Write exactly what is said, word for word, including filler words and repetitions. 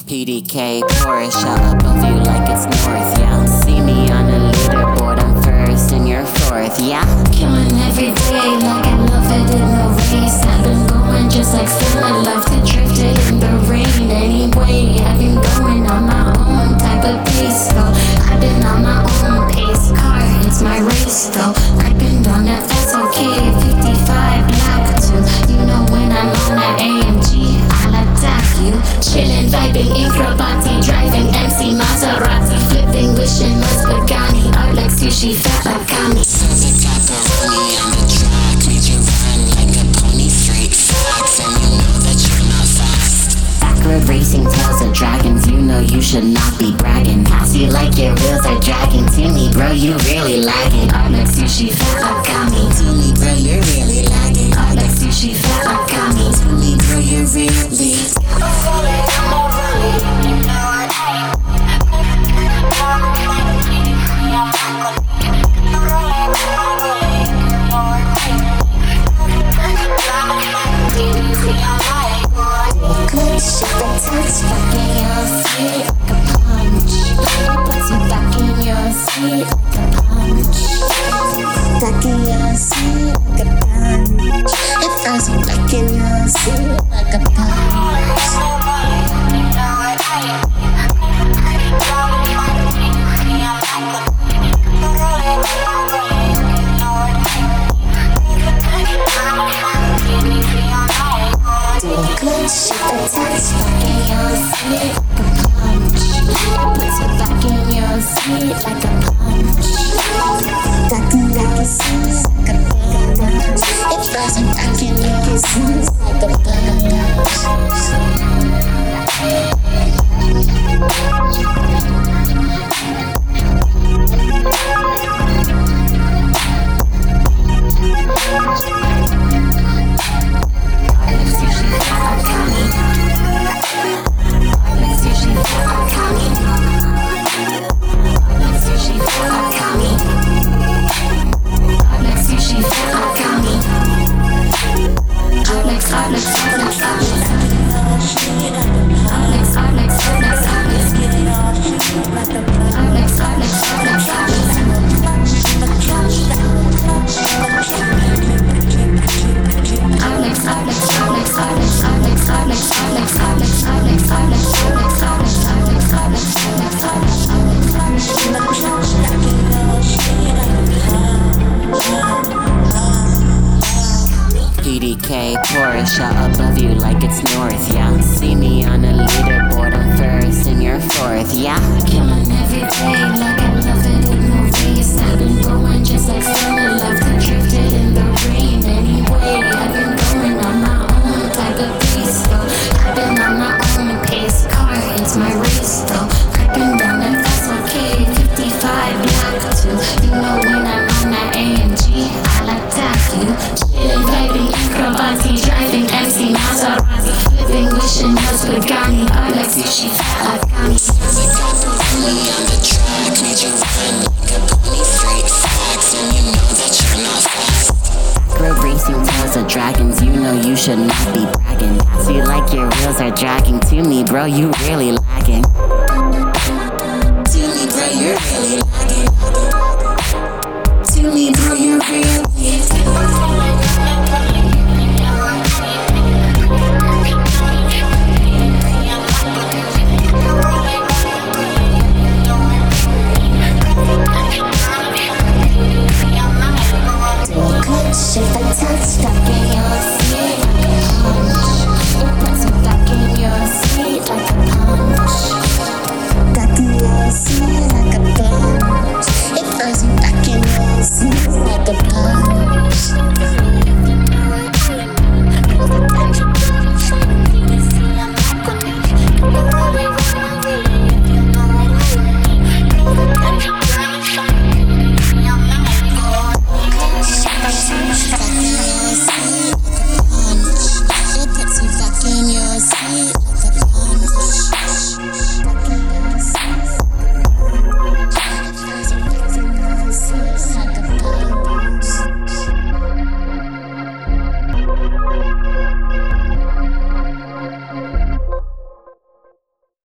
P D K, Porsche above you like it's north, yeah. See me on a leaderboard, I'm first and you're fourth, yeah. Killing every day like I love it in the race. I've been going just like Stella, love to drift it in the rain. Anyway, I've been going on my own type of pace, though. I've been on my own pace car, it's my race, though. I've been on that, that's okay, fifty-five black too. You know when I'm on that A M G, I'll attack you. Chillin', vibing, in Krabati, driving M C Maserati, flipping, wishing was Pagani, art like sushi, fat like Kami. The pepperoni on the track made you run like a pony, straight facts, and you know that you're not fast. Backward racing tails of dragons, you know you should not be bragging. Pass you like your wheels are dragging. To me, bro, you really lagging. Art like sushi, fat like Kami. To me, bro, you're really lagging. Art like sushi, fat like Kami. To me, bro, you're really. Good shit that tastes fucking your sweet like a punch. Puts you back in your seat like a punch. Back in your seat like a punch. It throws you back in your seat like a punch. Good shit that tastes fucking your sweet like a punch. Puts you back in your seat like a punch. Back in your seat like a punch. It throws you back in your seat like a punch. P D K, Porsche above you like it's north, yeah. See me on a leaderboard, I'm first and you're fourth, yeah. Killing every day like I love it in the race. I've been going just like Stella, love to drift it in the rain. Anyway, I've been going on my own type of pace, though. I've been on my own pace car, it's my race, though. I've been down that, that's okay, fifty-five black too. You know when I'm on that A M G, I'll attack you. Chillin', vibing, in Krabati, driving M C Maserati, flipping, wishing was Pagani, art like sushi, fat like Kami. The pepperoni on the track made you run like a pony, straight facts, and you know that you're not fast. Backward racing tails of dragons, you know you should not be bragging. Pass you like your wheels are dragging. To me, bro, you really lagging. To me, bro, you're really lagging. To me, bro, you're really